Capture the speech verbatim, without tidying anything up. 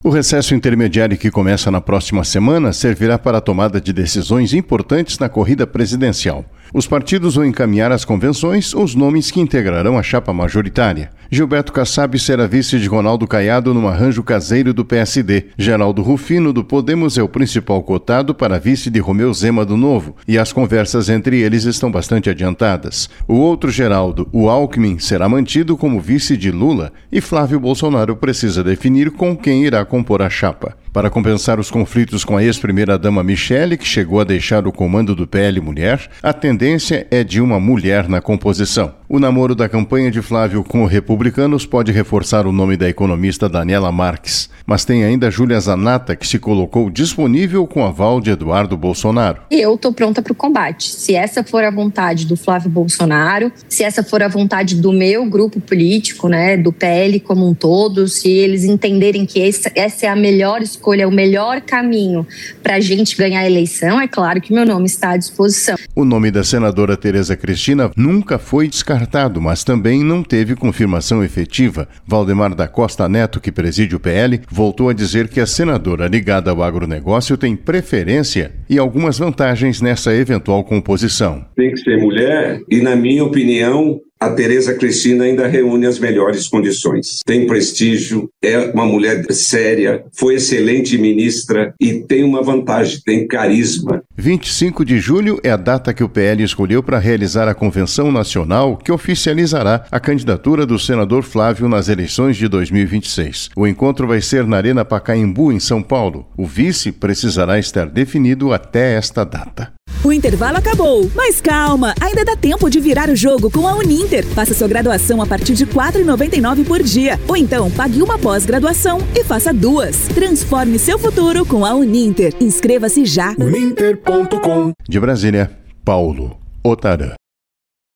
O recesso intermediário que começa na próxima semana servirá para a tomada de decisões importantes na corrida presidencial. Os partidos vão encaminhar às convenções os nomes que integrarão a chapa majoritária. Gilberto Kassab será vice de Ronaldo Caiado no arranjo caseiro do P S D. Geraldo Rufino, do Podemos, é o principal cotado para vice de Romeu Zema, do Novo, e as conversas entre eles estão bastante adiantadas. O outro Geraldo, o Alckmin, será mantido como vice de Lula e Flávio Bolsonaro precisa definir com quem irá compor a chapa. Para compensar os conflitos com a ex-primeira-dama Michele, que chegou a deixar o comando do P L Mulher, a tendência é de uma mulher na composição. O namoro da campanha de Flávio com os republicanos pode reforçar o nome da economista Daniela Marques, mas tem ainda Júlia Zanata, que se colocou disponível com aval de Eduardo Bolsonaro. Eu estou pronta para o combate. Se essa for a vontade do Flávio Bolsonaro, se essa for a vontade do meu grupo político, né, do P L como um todo, se eles entenderem que essa, essa é a melhor escolha, o melhor caminho para a gente ganhar a eleição, é claro que meu nome está à disposição. O nome da senadora Tereza Cristina nunca foi descartado, mas também não teve confirmação efetiva. Valdemar da Costa Neto, que preside o P L, voltou a dizer que a senadora ligada ao agronegócio tem preferência e algumas vantagens nessa eventual composição. Tem que ser mulher e, na minha opinião, a Tereza Cristina ainda reúne as melhores condições. Tem prestígio, é uma mulher séria, foi excelente ministra e tem uma vantagem, tem carisma. vinte e cinco de julho é a data que o P L escolheu para realizar a Convenção Nacional que oficializará a candidatura do senador Flávio nas eleições de dois mil e vinte e seis. O encontro vai ser na Arena Pacaembu, em São Paulo. O vice precisará estar definido até esta data. O intervalo acabou, mas calma, ainda dá tempo de virar o jogo com a Uninter. Faça sua graduação a partir de quatro reais e noventa e nove centavos por dia. Ou então, pague uma pós-graduação e faça duas. Transforme seu futuro com a Uninter. Inscreva-se já. uninter ponto com. De Brasília, Paulo Otarã.